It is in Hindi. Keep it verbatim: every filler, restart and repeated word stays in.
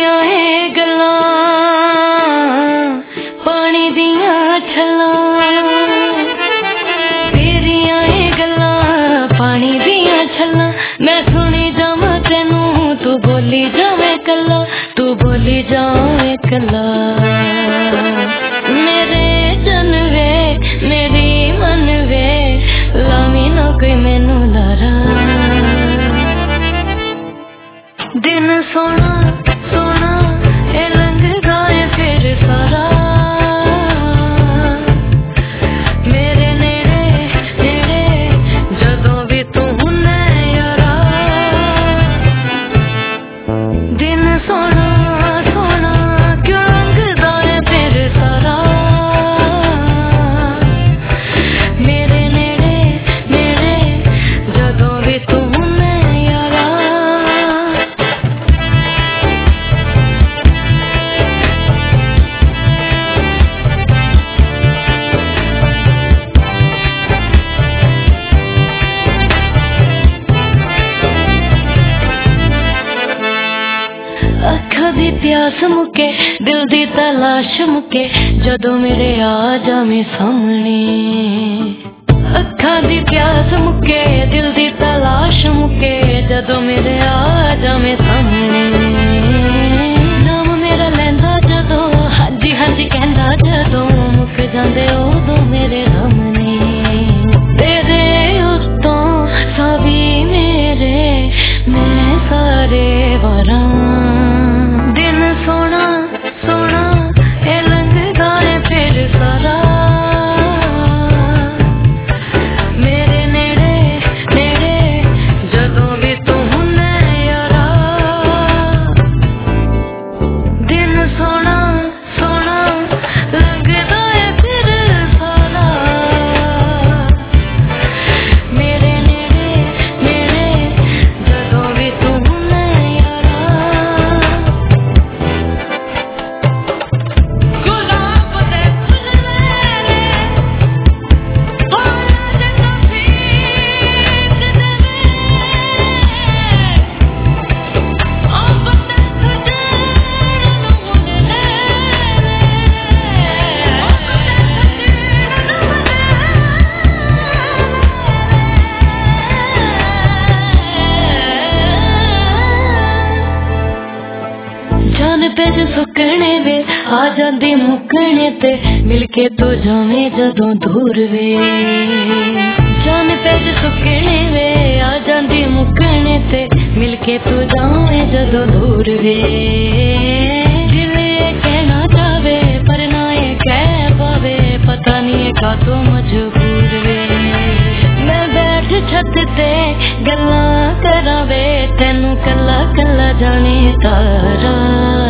तेरिया है गल्लां पानी दिया छल्लां, तेरिया है गल्लां पानी दिया छल्लां। मैं सुनी जावां तेनू तू बोली जावे कल्ला, तू बोली जावे कल्ला। मेरे जन वे मेरी मन वे लावी ना कोई मैनू लारा। दिन सोना सोना ए लंघदा है फिर सारा, मेरे नेड़े नेड़े जदों भी तू हुन्ना यारा। दिन सोना सोना क्यों लंघदा है फिर सारा, मेरे नेड़े नेड़े जदों भी तू हुन्ना यारा। अखा दी प्यास मुके दिल दी तलाश मुके जदों मेरे आ जावे सामने। अखा दी प्यास मुके दिल दी तलाश मुके जदों मेरे आ जावे सामने। नाम मेरा लैंदा जदों हाजी हाजी कहंदा जदों मुक जांदे उदों मेरे सामने। तेरे उत्तों सावी मेरे मैं सारे वारां। दिन सोना सोना ए लंघदा है फिर सारा, मेरे नेड़े नेड़े जदों भी तू हुन्ना यारा। दिन सोना सोना लंघदा है फिर सारा, मेरे नेड़े नेड़े जदों भी तू हुन्ना यारा। गुलाब दे फुल मेरे होया जन्ना फीक देवे, ओ बंदे सजन नू मुन ले वे, ओ बंदे सजन नू मुन ले। जान पे जो सुकने वे आ जांदी मुकने ते मिलके तो जावे जदों दूर वे। जान पे जो सुकने वे आ जांदी मुकने ते मिलके तो जावे जदों दूर वे। दिल ये कहना चाहे पर ना ये कह पावे, पता नहीं ये कातों मजबूर वे। मैं बैठ छत ते गल्लां करावे तेनू कल्ला कल्ला जाने तारा।